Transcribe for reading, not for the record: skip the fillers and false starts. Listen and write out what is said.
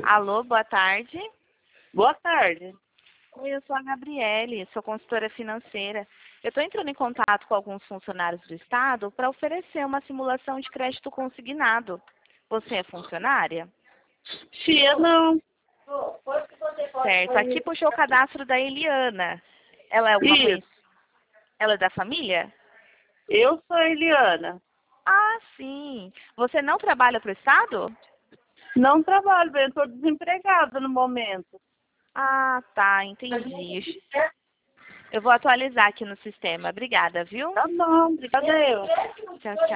Alô, boa tarde. Boa tarde. Oi, eu sou a Gabriele, sou consultora financeira. Eu estou entrando em contato com alguns funcionários do Estado para oferecer uma simulação de crédito consignado. Você é funcionária? Tia, não. Certo. Aqui puxou o cadastro da Eliana. Ela é alguma Isso. Ela é da família? Eu sou a Eliana. Ah, sim. Você não trabalha para o Estado? Não trabalho, eu estou desempregada no momento. Ah, tá, entendi. Eu vou atualizar aqui no sistema. Obrigada, viu? Tá bom, obrigada eu. Tchau, tchau.